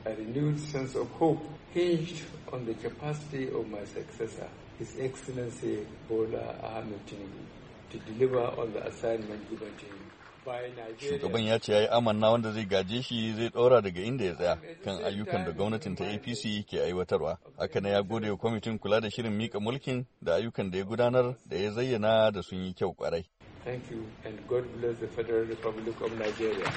a renewed sense of hope hinged on the capacity of my successor, His Excellency Bola Ahmed Tinubu, to deliver on the assignment given to him. Shugaban ya ce ya yi amanna wanda zai gaje shi zai ɗora daga inda ya tsaya kan ayyukan da gwamnatin ta APC ke aiwatarwa. Haka na ya gode wa kwamitin kula da shirin mika mulkin da ayyukan da ya gudanar da ya zayyana da sun yi kyau kwarai. Thank you and God bless the Federal Republic of Nigeria.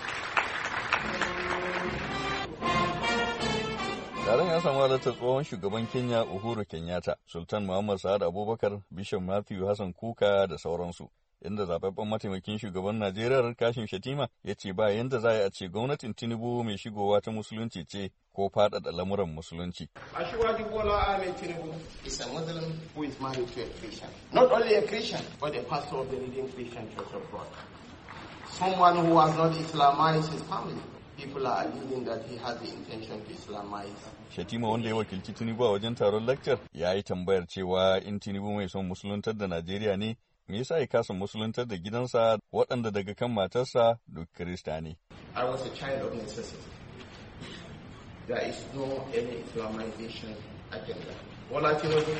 Taron ya samu halartar tsohon shugaban Kenya Uhuru Kenyatta, Sultan Muhammad Sa'ad Abubakar, Bishop Matthew Hassan Kuka da sauransu. Inda zababben mataimakin shugaban Najeriya Kashim Shettima ya ce ba yanda za a ce gwamnatin Tinubu mai shigowa ta musulunci ce ko faɗaɗa lamuran musulunci. Ashwaju Bola Ahmed Tinubu is a Muslim who is married to a Christian. Not only a Christian, but a pastor of the leading Christian church of God. Someone who has not Islamized his family. People are alleging that he has the intention to Islamize. Shettima wanda ya wakilci Tinubu a wajen taron lecture ya yi tambayar cewa in Tinubu mai son musuluntar da Najeriya ne me yasa ya kasa musuluntar da gidansa waɗanda daga kan matarsa duk Kirista ne. I was a child of necessity. There is no any Islamization agenda. Bola Tinubu.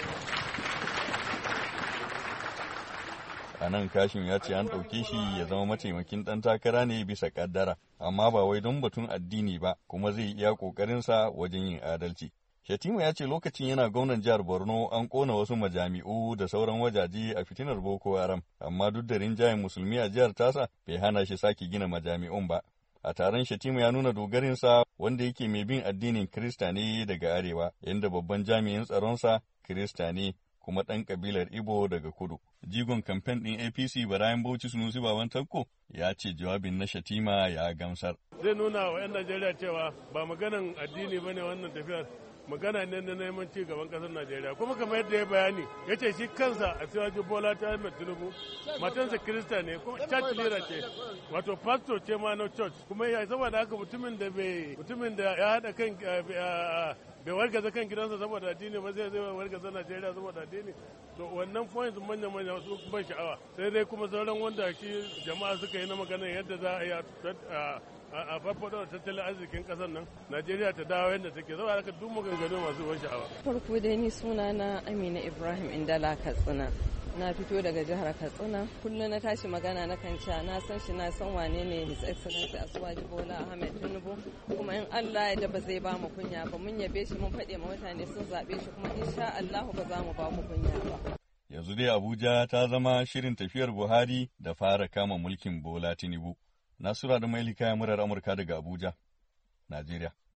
A nan Kashim ya ce an ɗauke shi ya zama mataimakin ɗan takara ne bisa ƙaddara, amma ba wai don batun addini ba, kuma zai iya ƙoƙarinsa wajen yin adalci. Shettima ya ce lokacin yana gwamnan jihar Borno an ƙona wasu majami'u da sauran wajaje a fitinar Boko Haram, amma duk da rinjayen musulmi a jihar tasa bai hana shi sake gina majami'un ba. A taron Shettima ya nuna dogarinsa wanda yake mai bin addinin Kirista ne daga arewa, yadda babban jami'in tsaronsa Kirista ne kuma ɗan ƙabilar Ibo daga kudu. Jigon kamfen ɗin APC Barayin Bauchi Sunusi Baban Tanko ya ce jawabin na Shettima ya gamsar. Zai nuna wa 'yan Najeriya cewa ba maganan addini ba ne wannan tafiyar, magana ne na neman ci gaban ƙasar Najeriya. Kuma kamar yadda ya bayani, ya ce shi kansa a Asiwaju Bola Ahmed Tinubu, matansa Kirista ne, kuma church leader ce, wato pastor ce ma na church. Kuma ya saboda haka mutumin da ya haɗa kan bai wargaza kan gidansa saboda addini ba zai wargaza Najeriya saboda addini. To wannan point manya su ban sha'awa. Sai dai kuma sauran wanda shi jama'a suka yi na magana yadda za a yi a farfado da tattalin arzikin kasar nan Najeriya ta dawo yadda take saboda haka duk maganganu masu ban sha'awa. Farko dai ni suna na Amina Ibrahim Indala Katsina. Na fito daga jihar Katsina. Kullum na tashi magana na kan cewa na san shi na san wane ne His Excellency Asiwaju Bola Ahmed Tinubu kuma in Allah ya ba zai ba mu kunya ba mun yabe shi mun faɗe ma mutane sun zaɓe shi kuma insha Allah ba za mu ba mu kunya ba. Yanzu dai Abuja ta zama shirin tafiyar Buhari da fara kama mulkin Bola Tinubu. Nasura da Mailika murar Amurka daga Abuja, Najeriya.